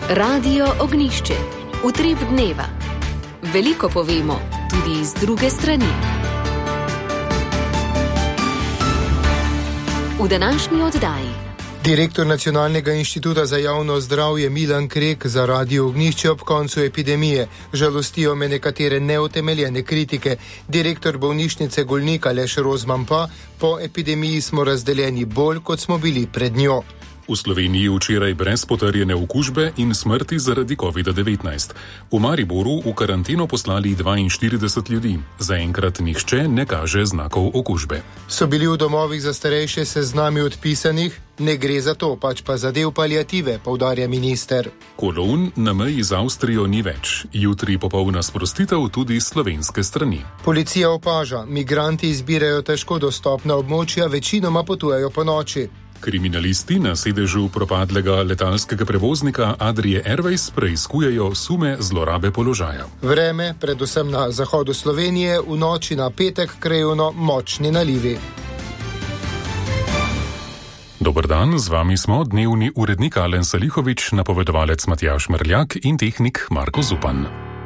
Radio Ognjišče. Utrip dneva. Veliko povemo, tudi z druge strani. V današnji oddaji. Direktor Nacionalnega inštituta za javno zdravje Milan Krek za Radio Ognjišče ob koncu epidemije. Žalostijo me nekatere neutemeljene kritike. Direktor bolnišnice Golnik Aleš Rozman pa: po epidemiji smo razdeljeni bolj, kot smo bili pred njo. V Sloveniji včeraj brez potrjene okužbe in smrti zaradi COVID-19. V Mariboru v karanteno poslali 42 ljudi. Zaenkrat nihče ne kaže znakov okužbe. So bili v domovih za starejše seznami odpisanih? Ne gre za to, pač pa za del paliative, poudarja minister. Kolon na meji z Avstrijo ni več. Jutri popolna sprostitev tudi slovenske strani. Policija opaža, migranti izbirajo težko dostopna območja, večinoma potujejo po noči. Kriminalisti na sedežu propadlega letalskega prevoznika Adrie Airways preiskujejo sume zlorabe položaja. Vreme, predvsem na zahodu Slovenije, v noči na petek krajevno močni nalivi. Dober dan, z vami smo dnevni urednik Alen Salihovič, napovedovalec Matjaž Merljak in tehnik Marko Zupan.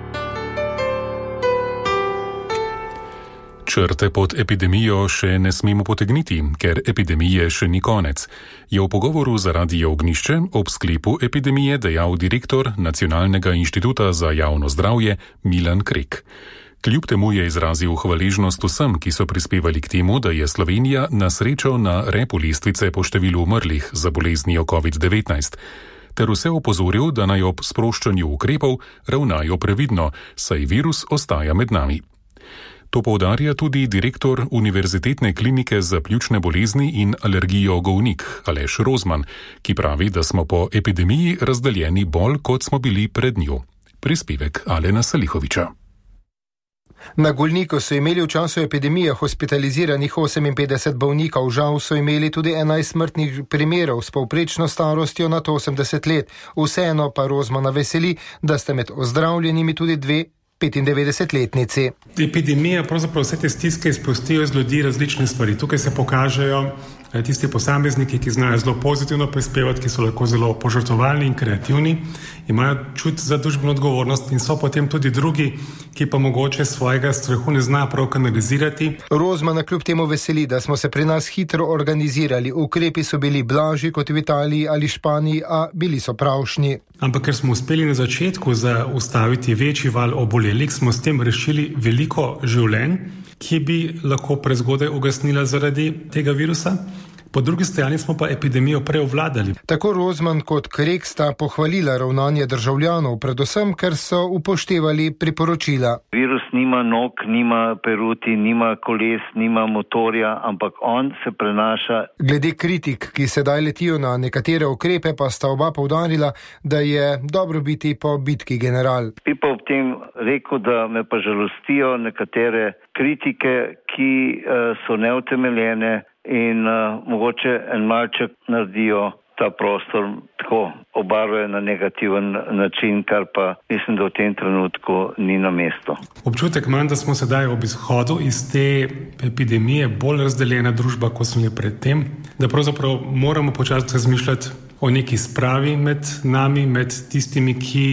Črte pod epidemijo še ne smemo potegniti, ker epidemije še ni konec, je v pogovoru za Radio Ognjišče ob sklepu epidemije dejal direktor Nacionalnega inštituta za javno zdravje Milan Krek. Kljub temu je izrazil hvaležnost vsem, ki so prispevali k temu, da je Slovenija na srečo na repu lestvice po številu umrlih za boleznijo COVID-19, ter vse opozoril, da naj ob sproščanju ukrepov ravnajo previdno, saj virus ostaja med nami. To poudarja tudi direktor Univerzitetne klinike za pljučne bolezni in alergijo Golnik Aleš Rozman, ki pravi, da smo po epidemiji razdeljeni bolj, kot smo bili pred njo. Prispevek Alena Salihoviča. Na Golniku so imeli v času epidemije hospitaliziranih 58 bolnikov, žal so imeli tudi 11 smrtnih primerov s povprečno starostjo nad 80 let. Vseeno pa Rozmana veseli, da sta med ozdravljenimi tudi dve 95-letnici. Epidemija pravzaprav vse te stiske izpustijo iz ljudi različne stvari. Tukaj se pokažejo tisti posamezniki, ki znajo zelo pozitivno prispevati, ki so lahko zelo požrtvovalni in kreativni, imajo čut za družbeno odgovornost in so potem tudi drugi, ki pa mogoče svojega strahu ne zna prav kanalizirati. Rozmana kljub temu veseli, da smo se pri nas hitro organizirali. Ukrepi so bili blažji kot v Italiji ali Španiji, a bili so pravšnji. Ampak ker smo uspeli na začetku zaustaviti večji val obolelih, smo s tem rešili veliko življenj, ki bi lahko prezgodaj ugasnila zaradi tega virusa. Po drugi strani smo pa epidemijo preovladali. Tako Rozman kot Krek sta pohvalila ravnanje državljanov, predvsem, ker so upoštevali priporočila. Virus nima nog, nima peruti, nima koles, nima motorja, ampak on se prenaša. Glede kritik, ki sedaj letijo na nekatere ukrepe, pa sta oba poudarila, da je dobro biti po bitki general. Bi pa ob tem rekel, da me pa žalostijo nekatere kritike, ki so neutemeljene in mogoče en malček naredijo ta prostor tako obarvajo na negativen način, kar pa mislim, da v tem trenutku ni na mestu. Občutek imam, da smo sedaj ob izhodu iz te epidemije bolj razdeljena družba, kot smo bili predtem, da pravzaprav moramo počasi razmišljati o neki spravi med nami, med tistimi, ki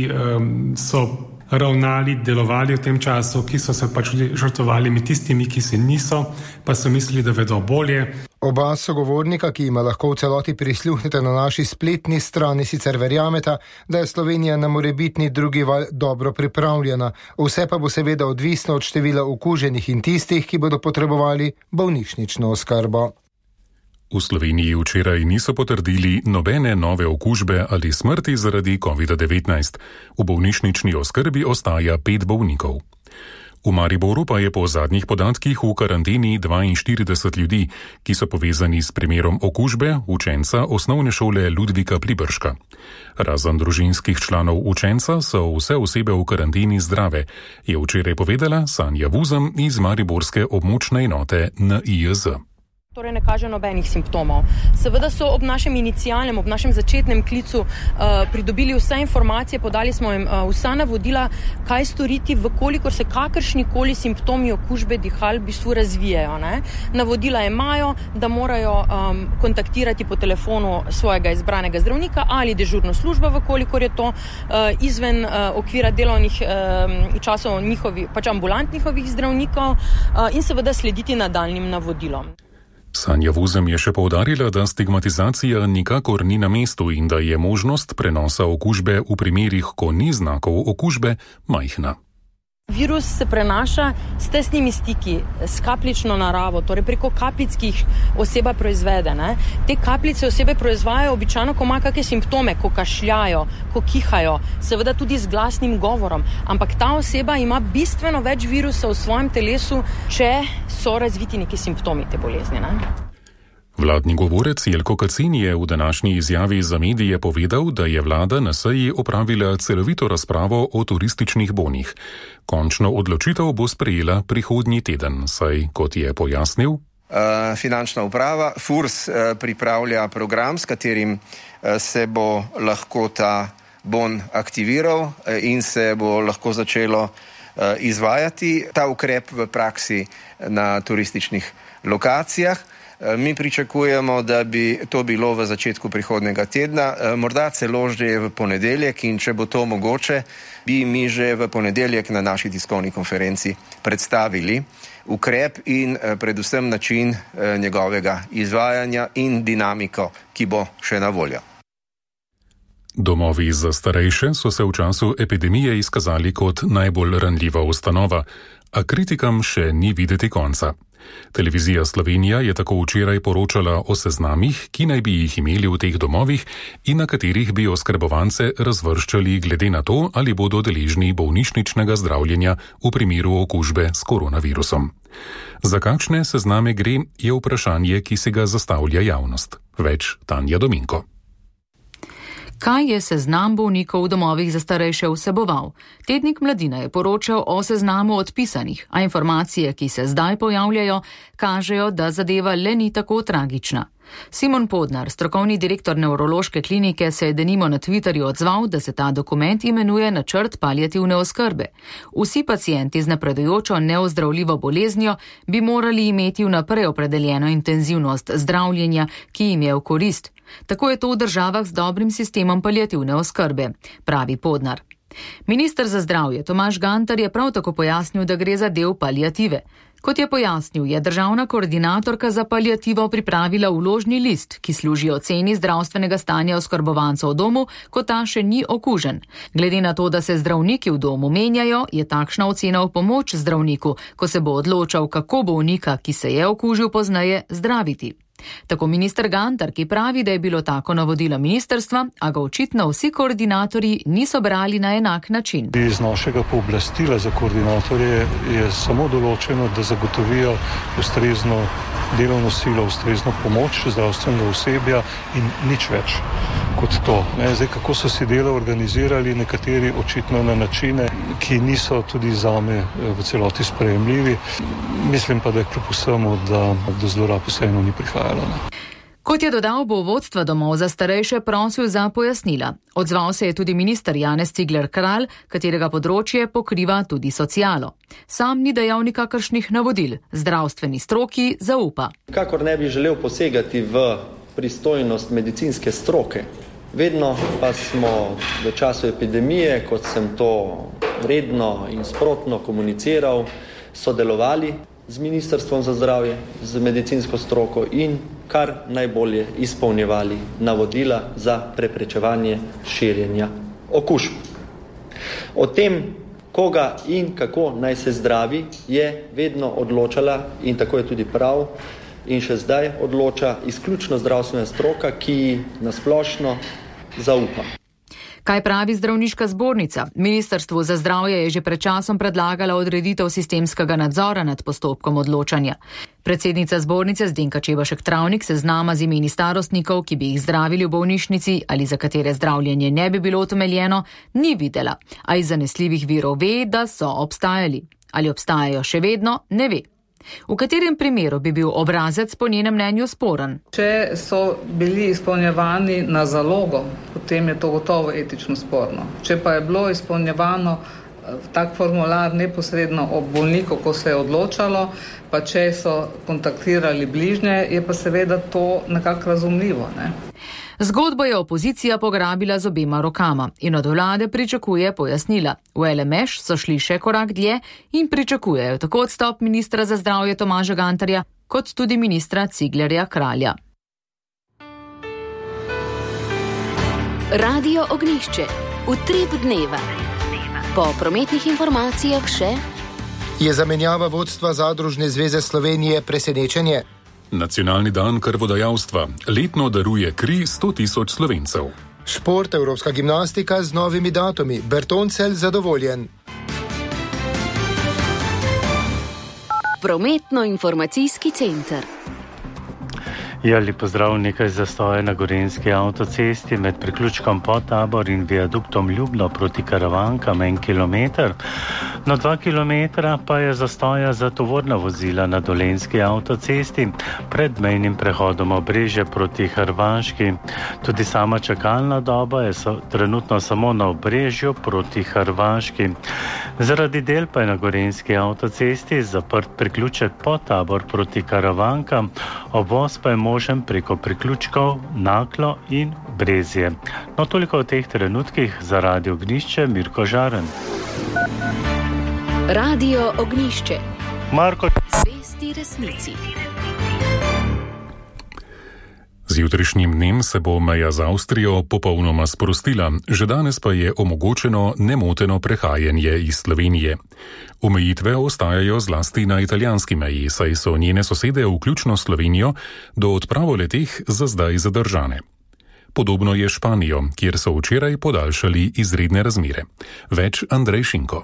so ravnali, delovali v tem času, ki so se pač žrtvovali, med tistimi, ki se niso, pa so mislili, da vedo bolje. Oba sogovornika, ki ima lahko v celoti prisluhnete na naši spletni strani, sicer verjameta, da je Slovenija na morebitni drugi val dobro pripravljena. Vse pa bo seveda odvisno od števila okuženih in tistih, ki bodo potrebovali bolnišnično oskrbo. V Sloveniji včeraj niso potrdili nobene nove okužbe ali smrti zaradi COVID-19. V bolnišnični oskrbi ostaja 5 bolnikov. V Mariboru pa je po zadnjih podatkih v karanteni 42 ljudi, ki so povezani s primerom okužbe učenca osnovne šole Ludvika Pliberška. Razen družinskih članov učenca so vse osebe v karanteni zdrave, je včeraj povedala Sanja Vuzem iz mariborske območne enote NIJZ. Torej ne kaže nobenih simptomov. Seveda so ob našem inicialnem, ob našem začetnem klicu pridobili vse informacije, podali smo jim vsa navodila, kaj storiti, vkolikor se kakršnikoli simptomi okužbe dihal v bistvu razvijajo. Ne? Navodila imajo, da morajo kontaktirati po telefonu svojega izbranega zdravnika ali dežurno službo, vkolikor je to izven okvira delovnih časov ambulant njihovih zdravnikov in seveda slediti nadaljnjim navodilom. Sanja Vuzem je še poudarila, da stigmatizacija nikakor ni na mestu in da je možnost prenosa okužbe v primerih, ko ni znakov okužbe, majhna. Virus se prenaša s tesnimi stiki, s kapljično naravo, torej preko kapljic, ki jih oseba proizvede. Ne? Te kapljice osebe proizvajajo običajno, ko ima kakšne simptome, ko kašljajo, ko kihajo, seveda tudi z glasnim govorom. Ampak ta oseba ima bistveno več virusa v svojem telesu, če so razviti neki simptomi te bolezni. Ne? Vladni govorec Jelko Kacin je v današnji izjavi za medije povedal, da je vlada na seji opravila celovito razpravo o turističnih bonih. Končno odločitev bo sprejela prihodnji teden, saj, kot je pojasnil, Finančna uprava FURS pripravlja program, s katerim se bo lahko ta bon aktiviral in se bo lahko začelo izvajati ta ukrep v praksi na turističnih lokacijah. Mi pričakujemo, da bi to bilo v začetku prihodnega tedna, morda celo že v ponedeljek, in če bo to mogoče, bi mi že v ponedeljek na naši tiskovni konferenci predstavili ukrep in predvsem način njegovega izvajanja in dinamiko, ki bo še na voljo. Domovi za starejše so se v času epidemije izkazali kot najbolj ranljiva ustanova, a kritikam še ni videti konca. Televizija Slovenija je tako včeraj poročala o seznamih, ki naj bi jih imeli v teh domovih in na katerih bi oskrbovance razvrščali glede na to, ali bodo deležni bolnišničnega zdravljenja v primeru okužbe s koronavirusom. Za kakšne sezname gre, je vprašanje, ki se ga zastavlja javnost. Več Tanja Dominko. Kaj je seznam bolnikov v domovih za starejše vseboval? Tednik Mladina je poročal o seznamu odpisanih, a informacije, ki se zdaj pojavljajo, kažejo, da zadeva le ni tako tragična. Simon Podnar, strokovni direktor nevrološke klinike, se je denimo na Twitterju odzval, da se ta dokument imenuje načrt paliativne oskrbe. Vsi pacienti z napredujočo neozdravljivo boleznijo bi morali imeti vnaprej opredeljeno intenzivnost zdravljenja, ki jim je v korist. Tako je to v državah z dobrim sistemom paliativne oskrbe, pravi Podnar. Minister za zdravje Tomaž Gantar je prav tako pojasnil, da gre za del paliative. Kot je pojasnil, je državna koordinatorka za paliativo pripravila vložni list, ki služi oceni zdravstvenega stanja oskrbovancev v domu, ko ta še ni okužen. Glede na to, da se zdravniki v domu menjajo, je takšna ocena v pomoč zdravniku, ko se bo odločal, kako bolnika, ki se je okužil pozneje, zdraviti. Tako minister Gantar, ki pravi, da je bilo tako navodilo ministrstva, a ga očitno vsi koordinatorji niso brali na enak način. Iz našega pooblastila za koordinatorje je samo določeno, da zagotovijo ustrezno delovno silo, ustrezno pomoč zdravstvenega osebja in nič več kot to. Zdaj, kako so si delo organizirali nekateri očitno na načine, ki niso tudi zame v celoti sprejemljivi. Mislim pa, da je kljub vsemu, da do zlorab vseeno ni prihajalo. Kot je dodal, bo vodstva domov za starejše prosil za pojasnila. Odzval se je tudi minister Janez Cigler Kralj, katerega področje pokriva tudi socialo. Sam ni dajal nikakršnih navodil, zdravstveni stroki zaupa. Kakor ne bi želel posegati v pristojnost medicinske stroke, vedno pa smo v času epidemije, kot sem to redno in sprotno komuniciral, sodelovali z Ministrstvom za zdravje, z medicinsko stroko in kar najbolje izpolnjevali navodila za preprečevanje širjenja okužb. O tem, koga in kako naj se zdravi, je vedno odločala in tako je tudi prav in še zdaj odloča izključno zdravstvena stroka, ki na splošno zaupa. Kaj pravi zdravniška zbornica? Ministrstvo za zdravje je že pred časom predlagala odreditev sistemskega nadzora nad postopkom odločanja. Predsednica zbornice Zdenka Čebašek Travnik seznama z imeni starostnikov, ki bi jih zdravili v bolnišnici ali za katere zdravljenje ne bi bilo utemeljeno, ni videla, a iz zanesljivih virov ve, da so obstajali. Ali obstajajo še vedno, ne ve. V katerem primeru bi bil obrazec po njenem mnenju sporen? Če so bili izpolnjevani na zalogo, potem je to gotovo etično sporno. Če pa je bilo izpolnjevano tak formular neposredno ob bolniku, ko se je odločalo, pa če so kontaktirali bližnje, je pa seveda to nekako razumljivo, ne? Zgodbo je opozicija pograbila z obema rokama in od vlade pričakuje pojasnila. V LMŠ so šli še korak dlje in pričakujejo tako odstop ministra za zdravje Tomaža Gantarja, kot tudi ministra Ciglerja Kralja. Radio Ognjišče. Utrip dneva. Po prometnih informacijah še... Je zamenjava vodstva Zadružne zveze Slovenije presenečenje? Nacionalni dan krvodajalstva letno daruje kri 100.000 Slovencev. Šport, evropska gimnastika z novimi datumi. Bertoncelj zadovoljen. Prometno-informacijski center. Lep pozdrav, nekaj zastoja na Gorenjski avtocesti med priključkom Podtabor in viaduktom Ljubno proti Karavankam 1 kilometer. Na 2 kilometra pa je zastoja za tovorna vozila na Dolenjski avtocesti pred mejnim prehodom Obrežje proti Hrvaški. Tudi sama čakalna doba je trenutno samo na Obrežju proti Hrvaški. Zaradi del pa je na Gorenjski avtocesti zaprt priključek Podtabor proti Karavankam, obvoz pa je možen preko priključkov Naklo in Brezje. No, toliko v teh trenutkih. Za Radio Ognjišče, Mirko Žaren. Radio Ognjišče. Marko. Zvesti resnici. Z jutrišnjim dnem se bo meja z Avstrijo popolnoma sprostila, že danes pa je omogočeno nemoteno prehajanje iz Slovenije. Omejitve ostajajo zlasti na italijanski meji, saj so njene sosede, vključno Slovenijo, do odpravo leteh za zdaj zadržane. Podobno je Španijo, kjer so včeraj podaljšali izredne razmere. Več Andrej Šinko.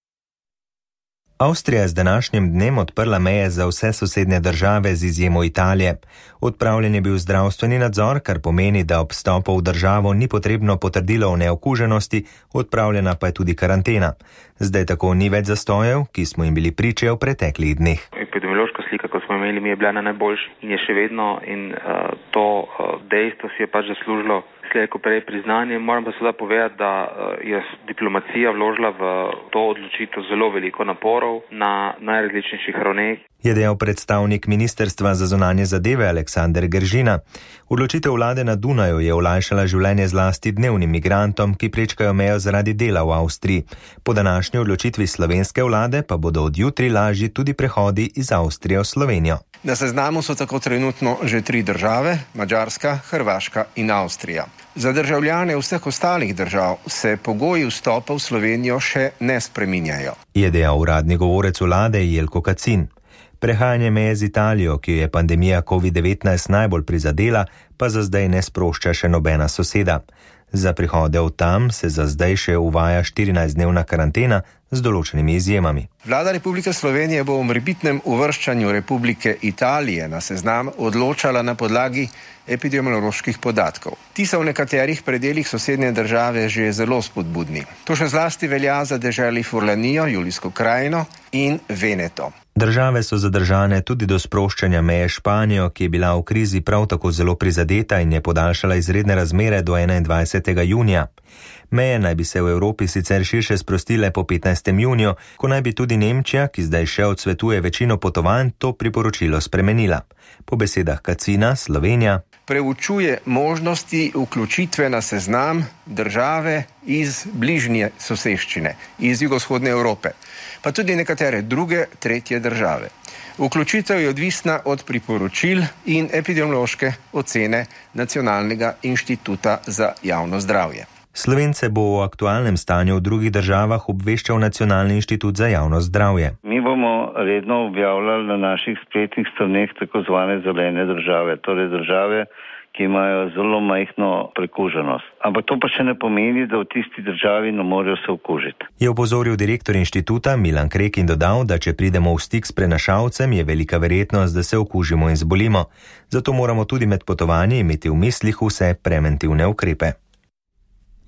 Avstrija je z današnjim dnem odprla meje za vse sosednje države z izjemo Italije. Odpravljen je bil zdravstveni nadzor, kar pomeni, da ob vstopu v državo ni potrebno potrdilo o neokuženosti, odpravljena pa je tudi karantena. Zdaj tako ni več zastojev, ki smo jim bili priče v preteklih dneh. Epidemiološka slika, ko smo imeli, mi je bila na najboljši in je še vedno in to dejstvo si je pač zaslužilo slej ko prej priznanje. Moram pa seveda povedati, da je diplomacija vložila v to odločitev zelo veliko naporov na najrazličnejših ravneh. Je dejal predstavnik Ministrstva za zunanje zadeve Aleksander Gržina. Odločitev vlade na Dunaju je olajšala življenje zlasti dnevnim migrantom, ki prečkajo mejo zaradi dela v Avstriji. Po današnji odločitvi slovenske vlade pa bodo od jutri lažji tudi prehodi iz Avstrije v Slovenijo. Na seznamu so tako trenutno že 3 države, Madžarska, Hrvaška in Avstrija. Za državljane vseh ostalih držav se pogoji vstopa v Slovenijo še ne spreminjajo. Je dejal uradni govorec vlade Jelko Kacin. Prehajanje meje z Italijo, ki jo je pandemija COVID-19 najbolj prizadela, pa za zdaj ne sprošča še nobena soseda. Za prihode od tam se za zdaj še uvaja 14-dnevna karantena z določenimi izjemami. Vlada Republike Slovenije bo o morebitnem uvrščanju Republike Italije na seznam odločala na podlagi epidemioloških podatkov. Ti so v nekaterih predelih sosednje države že zelo spodbudni. To še zlasti velja za deželi Furlanijo, Julijsko krajino in Veneto. Države so zadržane tudi do sproščanja meje Španijo, ki je bila v krizi prav tako zelo prizadeta in je podaljšala izredne razmere do 21. junija. Meje naj bi se v Evropi sicer širše sprostile po 15. juniju, ko naj bi tudi Nemčija, ki zdaj še odsvetuje večino potovanj, to priporočilo spremenila. Po besedah Kacina, Slovenija preučuje možnosti vključitve na seznam države iz bližnje soseščine, iz jugovzhodne Evrope, pa tudi nekatere druge, tretje države. Vključitev je odvisna od priporočil in epidemiološke ocene Nacionalnega inštituta za javno zdravje. Slovence bo o aktualnem stanju v drugih državah obveščal Nacionalni inštitut za javno zdravje. Mi bomo redno objavljali na naših spletnih straneh tako zvane zelene države, torej države, ki imajo zelo majhno prekuženost. Ampak to pa še ne pomeni, da v tisti državi ne morejo se okužiti. Je opozoril direktor inštituta Milan Krek in dodal, da če pridemo v stik s prenašalcem, je velika verjetnost, da se okužimo in zbolimo. Zato moramo tudi med potovanji imeti v mislih vse preventivne ukrepe.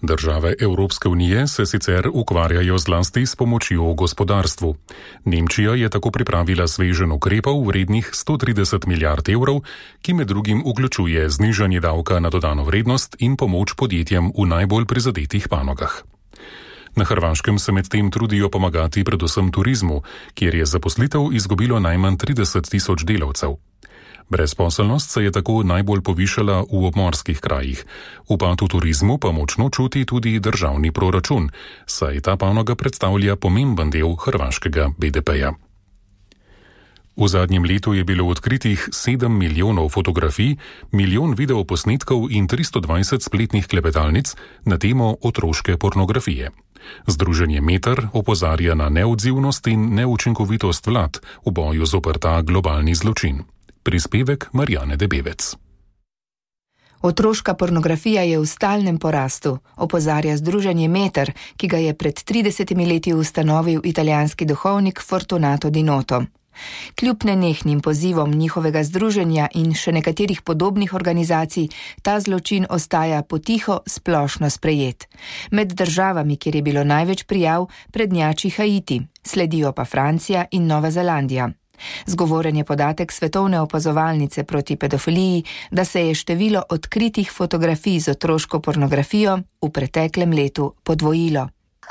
Države Evropske unije se sicer ukvarjajo zlasti s pomočjo gospodarstvu. Nemčija je tako pripravila sveženj ukrepov vrednih 130 milijard evrov, ki med drugim vključuje znižanje davka na dodano vrednost in pomoč podjetjem v najbolj prizadetih panogah. Na Hrvaškem se medtem trudijo pomagati predvsem turizmu, kjer je zaposlitev izgubilo najmanj 30 tisoč delavcev. Brezposelnost se je tako najbolj povišala v obmorskih krajih. Upad v turizmu pa močno čuti tudi državni proračun, saj ta panoga predstavlja pomemben del hrvaškega BDP-ja. V zadnjem letu je bilo odkritih 7 milijonov fotografij, milijon videoposnetkov in 320 spletnih klepetalnic na temo otroške pornografije. Združenje Meter opozarja na neodzivnost in neučinkovitost vlad v boju zoper ta globalni zločin. Prispevek Marjane Debevec. Otroška pornografija je v stalnem porastu, opozarja Združenje Meter, ki ga je pred 30 leti ustanovil italijanski duhovnik Fortunato Dinoto. Kljub nenehnim pozivom njihovega združenja in še nekaterih podobnih organizacij, ta zločin ostaja potiho splošno sprejet. Med državami, kjer je bilo največ prijav, prednjači Haiti, sledijo pa Francija in Nova Zelandija. Zgovoren je podatek Svetovne opazovalnice proti pedofiliji, da se je število odkritih fotografij z otroško pornografijo v preteklem letu podvojilo.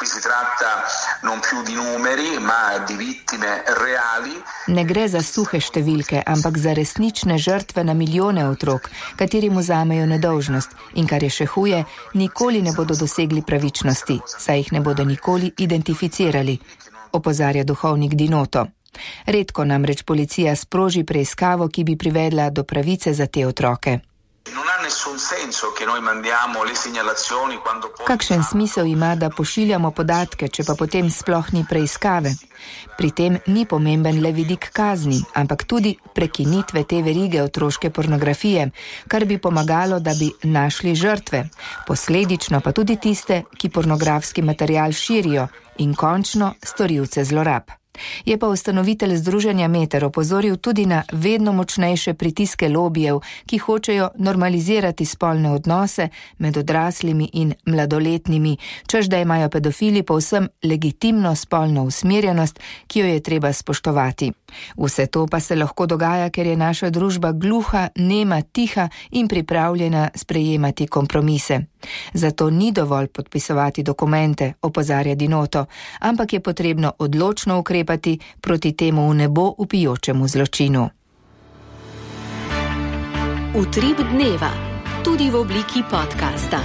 Ne gre za suhe številke, ampak za resnične žrtve na milijone otrok, katerim vzamejo nedolžnost in, kar je še huje, nikoli ne bodo dosegli pravičnosti, saj jih ne bodo nikoli identificirali, opozarja duhovnik Dinoto. Redko namreč policija sproži preiskavo, ki bi privedla do pravice za te otroke. Kakšen smisel ima, da pošiljamo podatke, če pa potem sploh ni preiskave? Pri tem ni pomemben le vidik kazni, ampak tudi prekinitve te verige otroške pornografije, kar bi pomagalo, da bi našli žrtve, posledično pa tudi tiste, ki pornografski material širijo in končno storilce zlorab. Je pa ustanovitelj Združenja Meter opozoril tudi na vedno močnejše pritiske lobijev, ki hočejo normalizirati spolne odnose med odraslimi in mladoletnimi, čež da imajo pedofili povsem legitimno spolno usmerjenost, ki jo je treba spoštovati. Vse to pa se lahko dogaja, ker je naša družba gluha, nema, tiha in pripravljena sprejemati kompromise. Zato ni dovolj podpisovati dokumente, opozarja Dinoto, ampak je potrebno odločno ukrepati proti temu v nebo vpijočemu zločinu. Utrip dneva, tudi v obliki podcasta.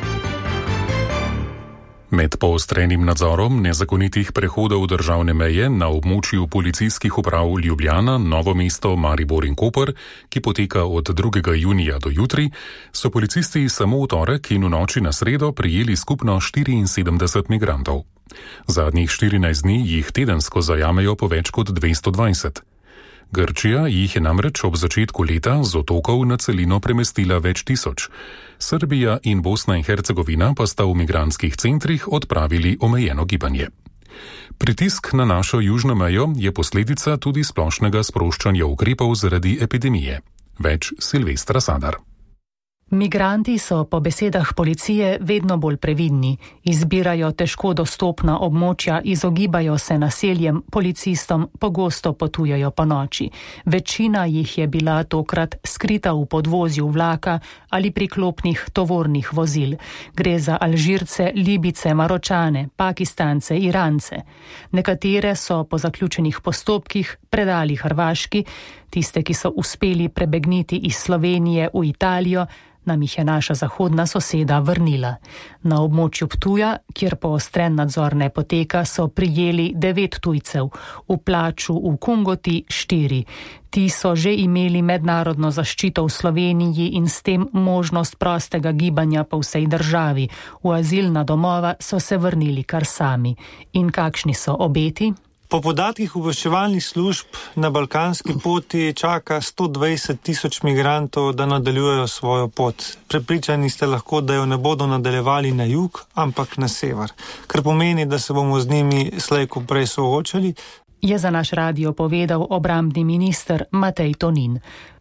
Med poostrenim nadzorom nezakonitih prehodov državne meje na območju policijskih uprav Ljubljana, Novo mesto, Maribor in Koper, ki poteka od 2. junija do jutri, so policisti samo v torek in v noči na sredo prijeli skupno 74 migrantov. Zadnjih 14 dni jih tedensko zajamejo po več kot 220. Grčija jih je namreč ob začetku leta z otokov na celino premestila več tisoč. Srbija in Bosna in Hercegovina pa sta v migrantskih centrih odpravili omejeno gibanje. Pritisk na našo južno mejo je posledica tudi splošnega sproščanja ukrepov zaradi epidemije. Več Silvestra Sadar. Migranti so po besedah policije vedno bolj previdni, izbirajo težko dostopna območja, izogibajo se naseljem, policistom, pogosto potujejo po noči. Večina jih je bila tokrat skrita v podvozju vlaka ali priklopnih tovornih vozil. Gre za Alžirce, Libice, Maročane, Pakistance, Irance. Nekatere so po zaključenih postopkih predali Hrvaški, tiste, ki so uspeli prebegniti iz Slovenije v Italijo, nam jih je naša zahodna soseda vrnila. Na območju Ptuja, kjer poostren nadzor ne poteka, so prijeli 9 tujcev, v Plaču v Kungoti 4. Ti so že imeli mednarodno zaščito v Sloveniji in s tem možnost prostega gibanja po vsej državi. V azilna domova so se vrnili kar sami. In kakšni so obeti? Po podatkih obveščevalnih služb na balkanski poti čaka 120 tisoč migrantov, da nadaljujejo svojo pot. Prepričani ste lahko, da jo ne bodo nadaljevali na jug, ampak na sever, kar pomeni, da se bomo z njimi slej ko prej soočali. Je za naš radio povedal obrambni minister Matej Tonin.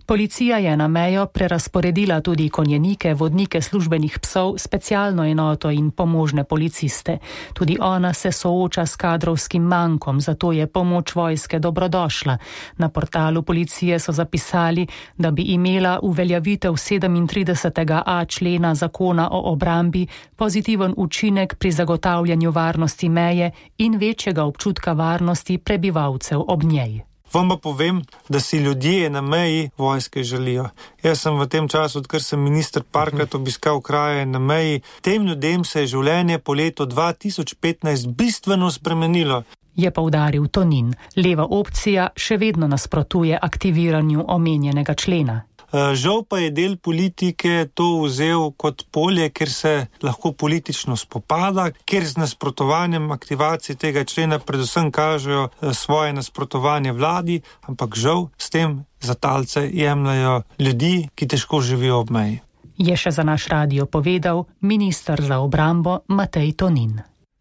Policija je na mejo prerasporedila tudi konjenike, vodnike službenih psov, specialno enoto in pomožne policiste. Tudi ona se sooča s kadrovskim mankom, zato je pomoč vojske dobrodošla. Na portalu policije so zapisali, da bi imela uveljavitev 37.a člena zakona o obrambi pozitiven učinek pri zagotavljanju varnosti meje in večjega občutka varnosti prebivalcev ob njej. Vam pa povem, da si ljudje na meji vojske želijo. Jaz sem v tem času, odkar sem minister, parkrat obiskal kraje na meji. Tem ljudem se je življenje po letu 2015 bistveno spremenilo. Je poudaril Tonin. Leva opcija še vedno nasprotuje aktiviranju omenjenega člena. Žal pa je del politike to vzel kot polje, ker se lahko politično spopada, ker z nasprotovanjem aktivacije tega člena predvsem kažejo svoje nasprotovanje vladi, ampak žal s tem za talce jemljajo ljudi, ki težko živijo ob meji. Je še za naš radio povedal minister za obrambo Matej Tonin.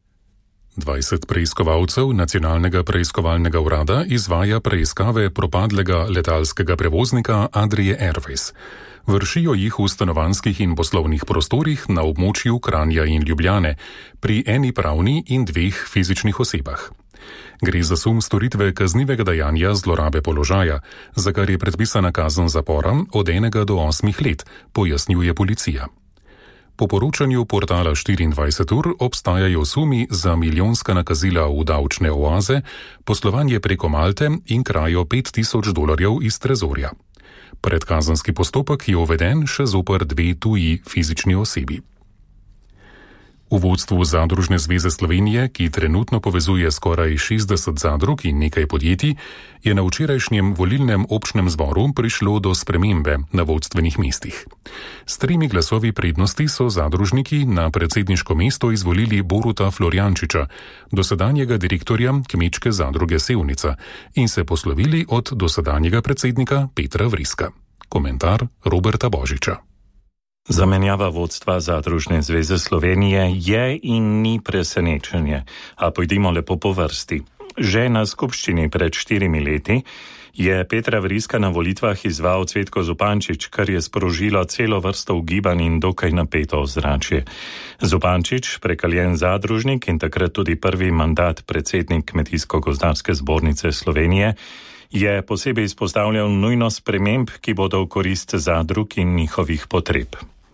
20 preiskovalcev Nacionalnega preiskovalnega urada izvaja preiskave propadlega letalskega prevoznika Adrie Airways. Vršijo jih v stanovanjskih in poslovnih prostorih na območju Kranja in Ljubljane, pri eni pravni in 2 fizičnih osebah. Gre za sum storitve kaznivega dejanja zlorabe položaja, za kar je predpisana kazen zapora od 1 do 8 let, pojasnjuje policija. Po poročanju portala 24 ur obstajajo sumi za milijonska nakazila v davčne oaze, poslovanje preko Malte in krajo $5,000 iz trezorja. Predkazenski postopek je uveden še zoper 2 tuji fizični osebi. V vodstvu Zadružne zveze Slovenije, ki trenutno povezuje skoraj 60 zadrug in nekaj podjetij, je na včerajšnjem volilnem občnem zboru prišlo do spremembe na vodstvenih mestih. S 3 glasovi prednosti so zadružniki na predsedniško mesto izvolili Boruta Florjančiča, dosedanjega direktorja kmečke zadruge Sevnica, in se poslovili od dosedanjega predsednika Petra Vriska. Komentar Roberta Božiča. Zamenjava vodstva Zadružne zveze Slovenije je in ni presenečenje, a pojdimo lepo po vrsti. Že na skupščini pred 4 leti je Petra Vriska na volitvah izval Cvetko Zupančič, kar je sprožilo celo vrsto ugibanj in dokaj napeto ozračje. Zupančič, prekaljen zadružnik in takrat tudi prvi mandat predsednik Kmetijsko-gozdarske zbornice Slovenije, je posebej izpostavljal nujnost sprememb, ki bodo v korist zadrug in njihovih potreb.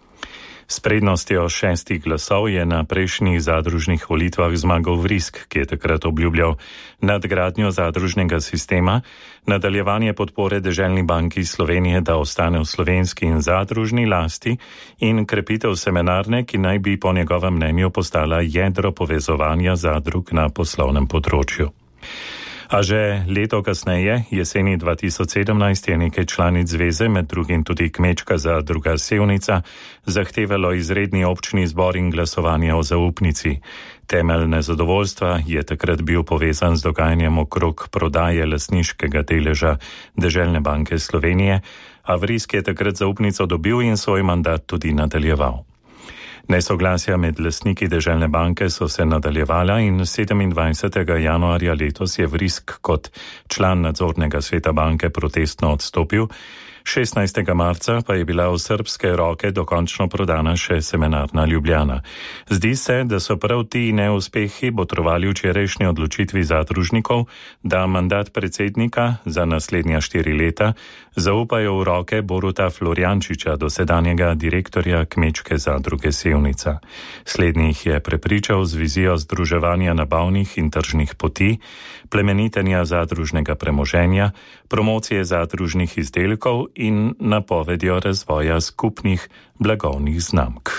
S prednostjo 6 glasov je na prejšnjih zadružnih volitvah zmagal Vrisk, ki je takrat obljubljal nadgradnjo zadružnega sistema, nadaljevanje podpore Deželni banki Slovenije, da ostane v slovenski in zadružni lasti, in krepitev semenarne, ki naj bi po njegovem mnenju postala jedro povezovanja zadrug na poslovnem področju. A že leto kasneje, jeseni 2017, je nekaj članic zveze, med drugim tudi kmečka zadruga Sevnica, zahtevalo izredni občni zbor in glasovanje o zaupnici. Temelj nezadovoljstva je takrat bil povezan z dogajanjem okrog prodaje lastniškega deleža Deželne banke Slovenije, a Vrisk je takrat zaupnico dobil in svoj mandat tudi nadaljeval. Nesoglasja med lastniki Deželne banke so se nadaljevala in 27. januarja letos je Vrisk kot član nadzornega sveta banke protestno odstopil, 16. marca pa je bila v srbske roke dokončno prodana še semenarna Ljubljana. Zdi se, da so prav ti neuspehi botrovali včerajšnji odločitvi zadružnikov, da mandat predsednika za naslednja 4 leta zaupajo v roke Boruta Florjančiča, dosedanjega direktorja kmečke zadruge Sevnica. Slednji jih je prepričal z vizijo združevanja nabavnih in tržnih poti, plemenitenja zadružnega premoženja, promocije zadružnih izdelkov in napovedjo razvoja skupnih blagovnih znamk.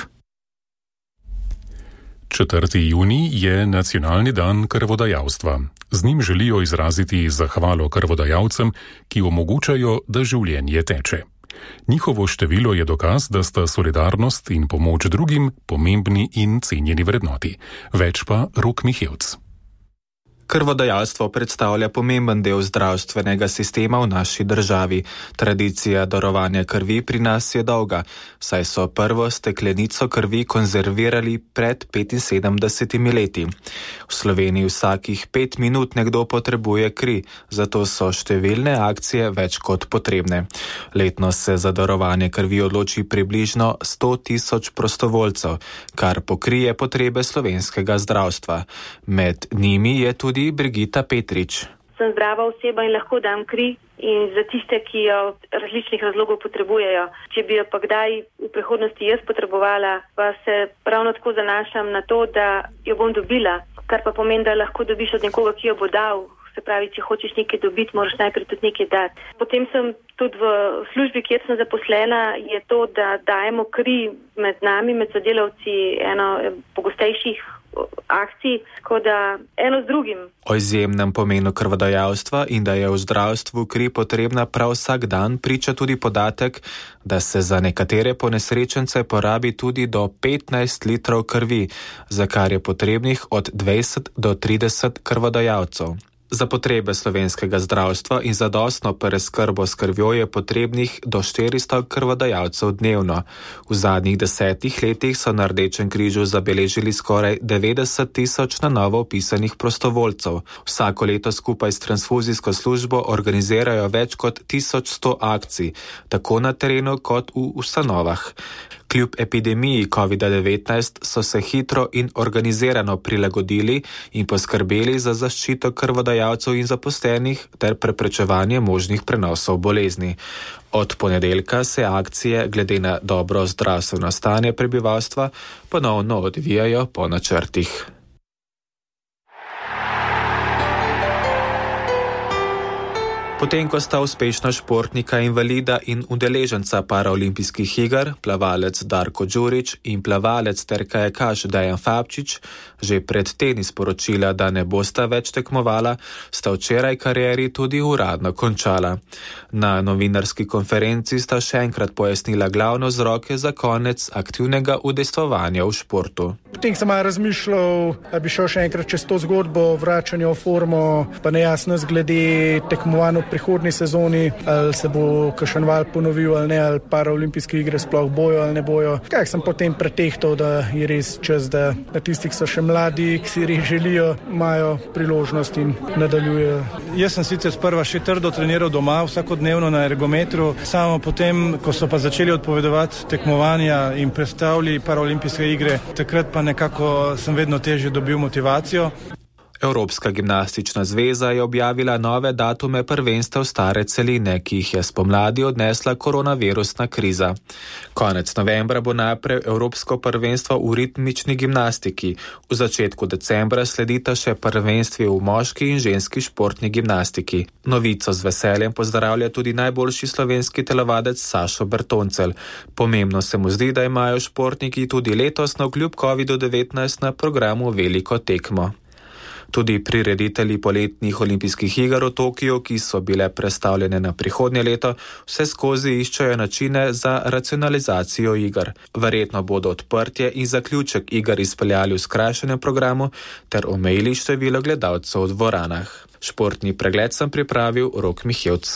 4. junij je nacionalni dan krvodajalstva. Z njim želijo izraziti zahvalo krvodajalcem, ki omogočajo, da življenje teče. Njihovo število je dokaz, da sta solidarnost in pomoč drugim pomembni in cenjeni vrednoti. Več pa Rok Mihevc. Krvodajalstvo predstavlja pomemben del zdravstvenega sistema v naši državi. Tradicija darovanja krvi pri nas je dolga, saj so prvo steklenico krvi konzervirali pred 75 leti. V Sloveniji vsakih 5 minut nekdo potrebuje kri, zato so številne akcije več kot potrebne. Letno se za darovanje krvi odloči približno 100 000 prostovoljcev, kar pokrije potrebe slovenskega zdravstva. Med njimi je tudi Brigita Petrič. Sem zdrava oseba in lahko dam kri in za tiste, ki jo različnih razlogov potrebujejo. Če bi jo pa kdaj v prihodnosti jaz potrebovala, pa se ravno tako zanašam na to, da jo bom dobila, kar pa pomeni, da lahko dobiš od nekoga, ki jo bo dal. Se pravi, če hočeš nekaj dobiti, moraš najprej tudi nekaj dati. Potem sem tudi v službi, kjer sem zaposlena, je to, da dajemo kri med nami, med sodelavci, eno pogostejših akcij, tako da eno z drugim. O izjemnem pomenu krvodajalstva in da je v zdravstvu kri potrebna prav vsak dan, priča tudi podatek, da se za nekatere ponesrečence porabi tudi do 15 litrov krvi, za kar je potrebnih od 20 do 30 krvodajalcev. Za potrebe slovenskega zdravstva in zadostno preskrbo s krvjo je potrebnih do 400 krvodajalcev dnevno. V zadnjih 10 letih so na Rdečem križu zabeležili skoraj 90 000 na novo vpisanih prostovoljcev. Vsako leto skupaj s transfuzijsko službo organizirajo več kot 1100 akcij, tako na terenu kot v ustanovah. Kljub epidemiji COVID-19 so se hitro in organizirano prilagodili in poskrbeli za zaščito krvodajalcev in zaposlenih ter preprečevanje možnih prenosov bolezni. Od ponedeljka se akcije glede na dobro zdravstveno stanje prebivalstva ponovno odvijajo po načrtih. Potem, ko sta uspešna športnika invalida in udeleženca paraolimpijskih iger, plavalec Darko Đurić in plavalec ter kajakaš Dejan Fabčič, že pred tedni sporočila, da ne bosta več tekmovala, sta včeraj karieri tudi uradno končala. Na novinarski konferenci sta še enkrat pojasnila glavne vzroke za konec aktivnega udejstvovanja v športu. Potem sem razmišljal, da bi šel še enkrat čez to zgodbo vračanja v formo, pa nejasnost glede tekmovanja v prihodnji sezoni, ali se bo kakšen val ponovil ali ne, ali paraolimpijske igre sploh bojo ali ne bojo. Kaj sem potem pretehtal, da je res čas, da tisti, ki so še mladi, ki si res želijo, imajo priložnost in nadaljujejo. Jaz sem sicer sprva še trdo treniral doma, vsakodnevno na ergometru, samo potem, ko so pa začeli odpovedovati tekmovanja in predstavili paraolimpijske igre, takrat pa nekako sem vedno težje dobil motivacijo. Evropska gimnastična zveza je objavila nove datume prvenstev stare celine, ki jih je spomladi odnesla koronavirusna kriza. Konec novembra bo najprej Evropsko prvenstvo v ritmični gimnastiki. V začetku decembra sledita še prvenstvi v moški in ženski športni gimnastiki. Novico z veseljem pozdravlja tudi najboljši slovenski telovadec Sašo Bertoncelj. Pomembno se mu zdi, da imajo športniki tudi letos navkljub COVID-19 na programu veliko tekmo. Tudi prireditelji poletnih olimpijskih iger v Tokiu, ki so bile prestavljene na prihodnje leto, vse skozi iščejo načine za racionalizacijo iger. Verjetno bodo odprtje in zaključek iger izpeljali v skrajšanem programu ter omejili število gledalcev v dvoranah. Športni pregled sem pripravil Rok Mihevc.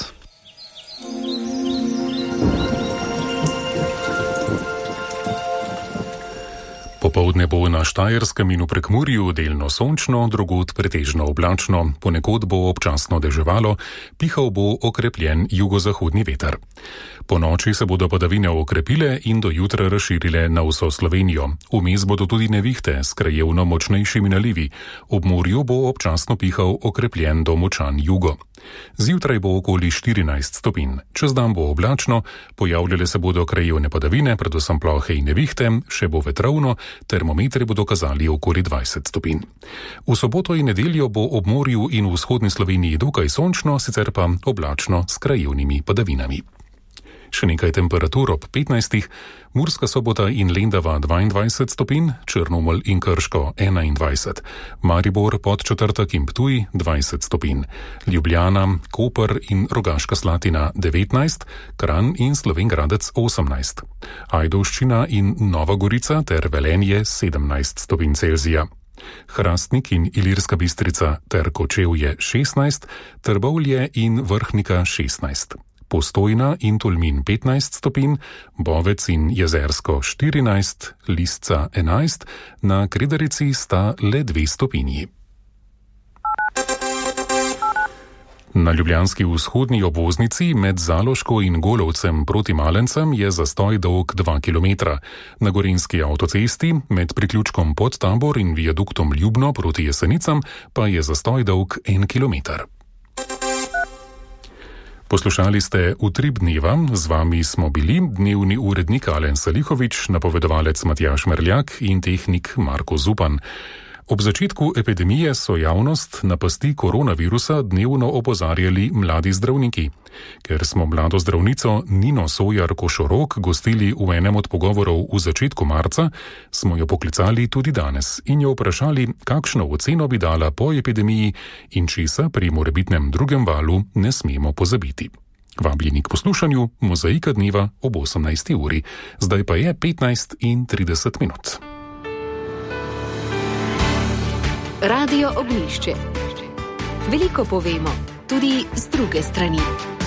Popoldne bo na Štajerskem in v Prekmurju delno sončno, drugod pretežno oblačno, ponekod bo občasno deževalo, pihal bo okrepljen jugozahodni veter. Po noči se bodo padavine okrepile in do jutra razširile na vso Slovenijo. Vmes bodo tudi nevihte s krajevno močnejšimi nalivi. Ob morju bo občasno pihal okrepljen do močan jugo. Zjutraj bo okoli 14 stopinj. Čez dan bo oblačno, pojavljale se bodo krajevne padavine, predvsem plohe in nevihte, še bo vetrovno, termometri bodo kazali okoli 20 stopinj. V soboto in nedeljo bo ob morju in v vzhodni Sloveniji dokaj sončno, sicer pa oblačno s krajevnimi padavinami. Še nekaj temperatur ob 15, Murska Sobota in Lendava 22 stopinj, Črnomelj in Krško 21, Maribor, Podčetrtek in Ptuj 20 stopinj, Ljubljana, Koper in Rogaška Slatina 19, Kranj in Slovenj Gradec 18, Ajdovščina in Nova Gorica ter Velenje 17 stopinj Celzija. Hrastnik in Ilirska Bistrica ter Kočevje 16, Trbovlje in Vrhnika 16. Postojna in Tolmin 15 stopinj, Bovec in Jezersko 14, Lisca 11, na Kredarici sta le 2 stopinji. Na ljubljanski vzhodni obvoznici med Zaloško in Golovcem proti Malencem je zastoj dolg 2 km. Na gorenjski avtocesti med priključkom Podtabor in viaduktom Ljubno proti Jesenicam pa je zastoj dolg 1 km. Poslušali ste Utrip dneva, z vami smo bili dnevni urednik Alen Salihovič, napovedovalec Matjaž Merljak in tehnik Marko Zupan. Ob začetku epidemije so javnost na pasti koronavirusa dnevno opozarjali mladi zdravniki. Ker smo mlado zdravnico Nino Sojar Košorok gostili v enem od pogovorov v začetku marca, smo jo poklicali tudi danes in jo vprašali, kakšno oceno bi dala po epidemiji in česa pri morebitnem drugem valu ne smemo pozabiti. Vabljeni k poslušanju Mozaika dneva ob 18. uri. Zdaj pa je 15:30. Radio Ognjišče. Veliko povemo, tudi z druge strani.